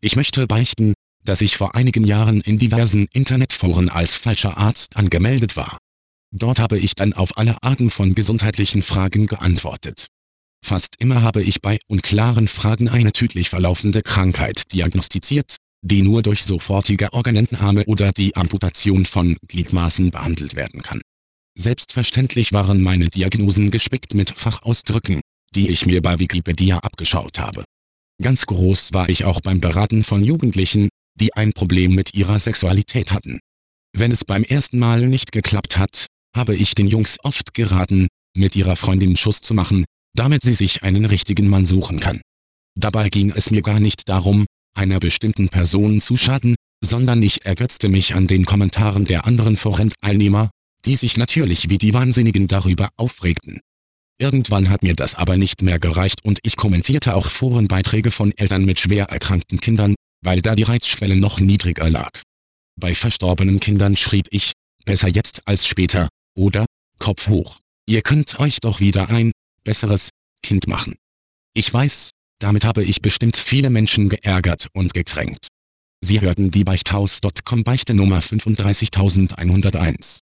Ich möchte beichten, dass ich vor einigen Jahren in diversen Internetforen als falscher Arzt angemeldet war. Dort habe ich dann auf alle Arten von gesundheitlichen Fragen geantwortet. Fast immer habe ich bei unklaren Fragen eine tödlich verlaufende Krankheit diagnostiziert, die nur durch sofortige Organentnahme oder die Amputation von Gliedmaßen behandelt werden kann. Selbstverständlich waren meine Diagnosen gespickt mit Fachausdrücken, die ich mir bei Wikipedia abgeschaut habe. Ganz groß war ich auch beim Beraten von Jugendlichen, die ein Problem mit ihrer Sexualität hatten. Wenn es beim ersten Mal nicht geklappt hat, habe ich den Jungs oft geraten, mit ihrer Freundin Schluss zu machen, damit sie sich einen richtigen Mann suchen kann. Dabei ging es mir gar nicht darum, einer bestimmten Person zu schaden, sondern ich ergötzte mich an den Kommentaren der anderen Forenteilnehmer, die sich natürlich wie die Wahnsinnigen darüber aufregten. Irgendwann hat mir das aber nicht mehr gereicht und ich kommentierte auch Forenbeiträge von Eltern mit schwer erkrankten Kindern, weil da die Reizschwelle noch niedriger lag. Bei verstorbenen Kindern schrieb ich, besser jetzt als später, oder, Kopf hoch, ihr könnt euch doch wieder ein, besseres, Kind machen. Ich weiß, damit habe ich bestimmt viele Menschen geärgert und gekränkt. Sie hörten die Beichthaus.com Beichte Nummer 35101.